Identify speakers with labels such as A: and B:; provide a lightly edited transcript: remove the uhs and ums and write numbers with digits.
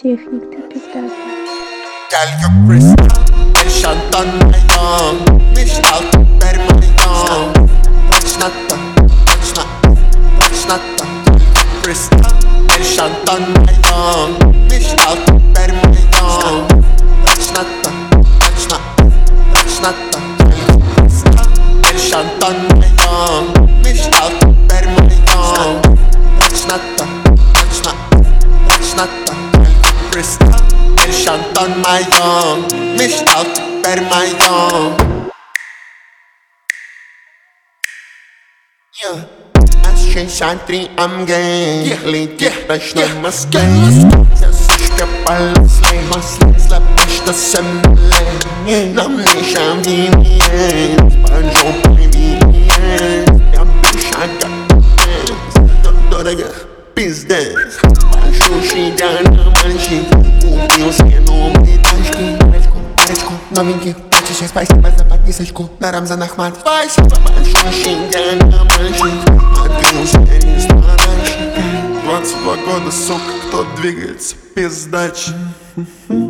A: техник, ты пиздатый.
B: Gel Bristol, nişandan meydan. Niştal ver meydan. Başnatta, başnatta Bristol, nişandan meydan. Niştal ver meydan. Başnatta, başnatta Bristol, nişandan meydan. Niştal ver meydan. Başnatta, başnatta Bristol, nişandan meydan. Niştal ver meydan. S63 I'm gay. Летит ночной в Москве. Вся сучка полослей. Слабо землей. Нам ничем не менять. По жопе менять. Я душа как дорого пиздец. Большущий динамальщик. Купил себе новые тачки. Парочку новеньких. Сейчас спасибо за подписочку на Рамзанах мат. Спасибо большущий динамальщик. Открылся ресторанчик. 22 года, сука, кто двигается, пиздач.